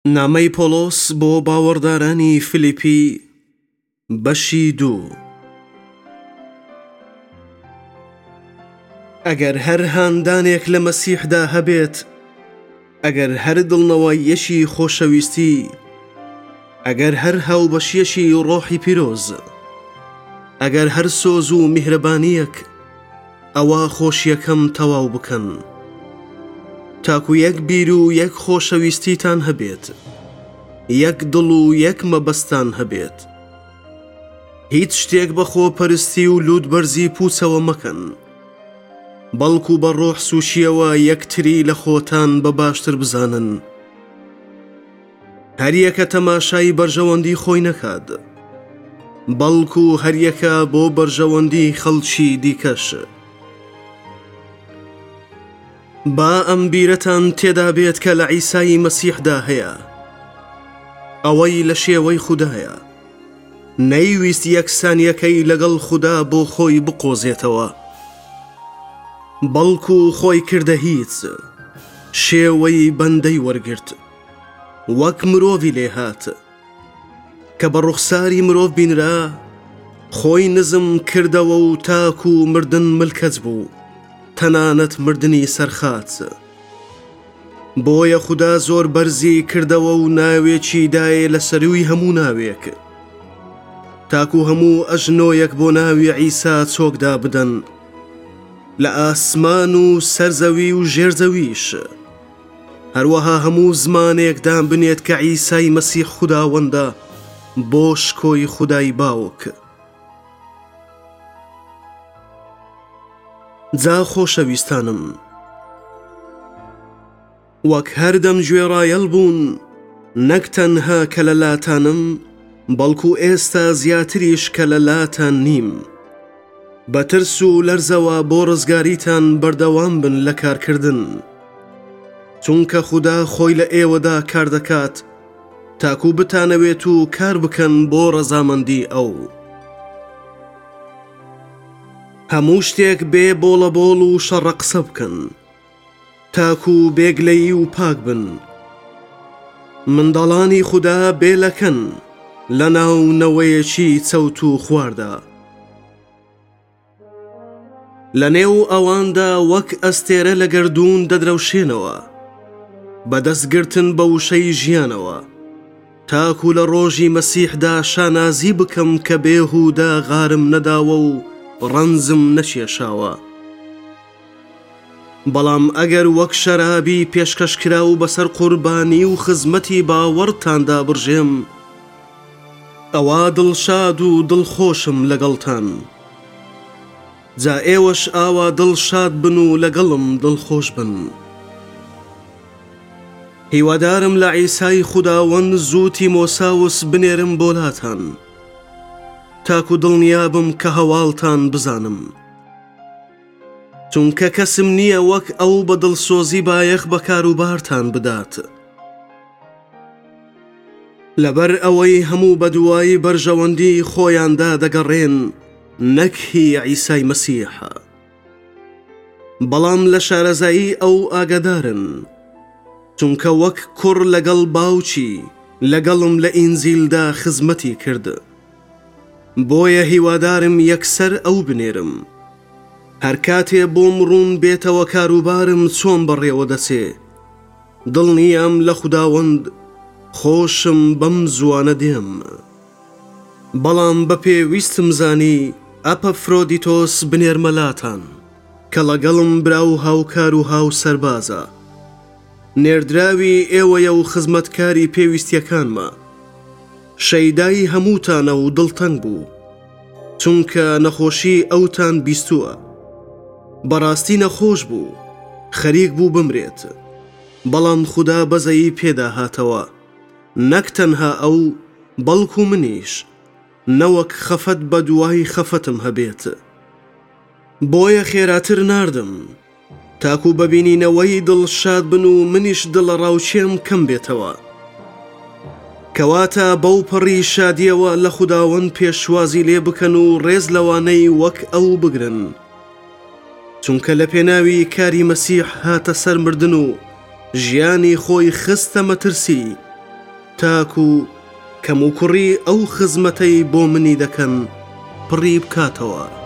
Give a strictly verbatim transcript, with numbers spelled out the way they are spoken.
نامەی پۆلۆس بۆ باوەڕدارانی فلیپی بەشی دوو. ئەگەر هەر هاندانێک لە مەسیحدا هەبێت، ئەگەر هەر دڵنەوەیەشی خۆشەویستی، ئەگەر هەر هاوبەشیەشی ڕۆحی پیرۆز، ئەگەر هەر سۆز و میهرەبانیەک، ئەوە خۆشیەکەم تەواو بکەن. تاکو یەک بیر و یەک خۆشەویستیتان هەبێت، یەک دڵ و یەک مەبەستان هەبێت. هیچ شتێک بە خۆپەرستی و لوودبەرزی پوچەوە مەکەن، بەڵکو بە ڕۆح سووشیەوە یەکتری لە خۆتان بە باشتر بزانن. هەریەکە تەماشای بەرژەوەندی خۆی نەکات، بەڵکو هەریەکە بۆ بەرژەوەندی خەڵکی دیکەش. با ئەم بیرەتان تێدا بێت کە لە عیسای مەسیحدا هەیە، ئەوەی لە شێوەی خودایە، نەیویست یەکسانیەکەی لەگەڵ خوددا بۆ خۆی بقۆزێتەوە، بەڵکو خۆی کردە هیچ، شێوەی بەندەی وەرگرت، وەک مرۆڤی لێهات، کە بە ڕوخساری مرۆڤ بینرا، خۆی نزم کردەوە و تاک و مردن ملکەت بوو، تەنانەت مردنی سەرخات. بۆیە خوددا زۆر بەرزی کردەوە و ناوێکی دایە لە سەروی هەموو ناوێک، تاکو هەموو ئەژنۆیەک بۆ ناوی عیسا چۆکدا بدەن، لە ئاسمان و سەرزەوی و ژێرزەویش، هەروەها هەموو زمانێک دان بنێت کە عیسای مەسیح خوداوەندە بۆ شکۆی خودای باوک. جا خۆشەویستانم، وەک هەردەم گوێڕایەڵ بوون، نەک تەنها کە لە لاتانم، بەڵکو ئێستا زیاتریش کە لە لاتان نیم، بە ترس و لەرزەوە بۆ ڕزگاریتان بەردەوام بن لە کارکردن، چونکە خوددا خۆی لە ئێوەدا کار دەکات تاکو بتانەوێت و کار بکەن بۆ ڕەزامەندی ئەو. هەموو شتێک بێ بۆڵە بۆڵ و شەڕە قسە بکەن، تاکو بێگلەیی و پاک بن، منداڵانی خوددا بێلەکەن لە ناو نەوەیەکی چەوت و خواردا. لە نێو ئەواندا وەک ئەستێرە لە گەردوون دەدرەوشێنەوە، بەدەستگرتن بە وشەی ژیانەوە، تاکو لە ڕۆژی مەسیحدا شانازی بکەم کە بێهوودە غارم نەداوە و ڕەنزم نەچێشاوە. بەڵام ئەگەر وەک شەرابی پێشکەشکرا و بەسەر قوربانی و خزمەتی باوەڕتاندا بڕژێم، ئەوە دڵشاد و دڵخۆشم لەگەڵتان. جا ئێوەش ئاوا دڵشاد بن و لەگەڵم دڵخۆش بن. هیوادارم لە عیسای خوداوەند زوو تیمۆساوس بنێرم بۆلاتان، تاکو دڵنیابم کە هەواڵتان بزانم، چونکە کەسم نییە وەک ئەو بە دڵسۆزی بایەخ بە کاروبارتان بدات. لەبەر ئەوەی هەموو بەدوایی بەرژەوەندی خۆیاندا دەگەڕێن، نەک هی عیسای مەسیحە، بەڵام لە شارەزایی ئەو ئاگادارن، چونکە وەک کوڕ لەگەڵ باوکی لەگەڵم لە ئینجیلدا خزمەتی کرد. بۆیە هیوادارم یەکسەر ئەو بنێرم، هەر کاتێ بۆم ڕوون بێتەوە کاروبارم چۆن بەڕێوە دەچێ، دڵنیام لە خوداوەند خۆشم بەم زوانە دێم. بەڵام بە پێویستم زانی ئەپەفرۆدیتۆس بنێرمەلاتان، کە لەگەڵم برا و هاوکار و هاو سەربازە، نێردراوی ئێوەیە و خزمەتکاری پێویستیەکانمە. شەیدای هەمووتانە و دڵتەنگ بوو، چونکە نەخۆشی ئەوتان بیستووە، بەڕاستی نەخۆش بوو، خەریک بوو بمرێت، بەڵام خوددا بەزەیی پێدا هاتەوە، نەک تەنها ئەو بەڵکو منیش، نەوەک خەفەت بە دوای خەفەتم هەبێت. بۆیە خێراتر ناردم، تاکو بەبینینەوەی دڵشاد بن و منیش دڵە ڕاوچێم کەم بێتەوە، کەواتە بەو پەڕی شادیەوە لە خوداوەند پێشوازی لێ بکەن و ڕێز لەوانەی وەک ئەو بگرن، چونکە لە پێناوی کاری مەسیح هاتە سەر مردن و ژیانی خۆی خستە مەترسی تاکو کەم و کوڕی ئەو خزمەتەی بۆ منی دەکەن پڕی بکاتەوە.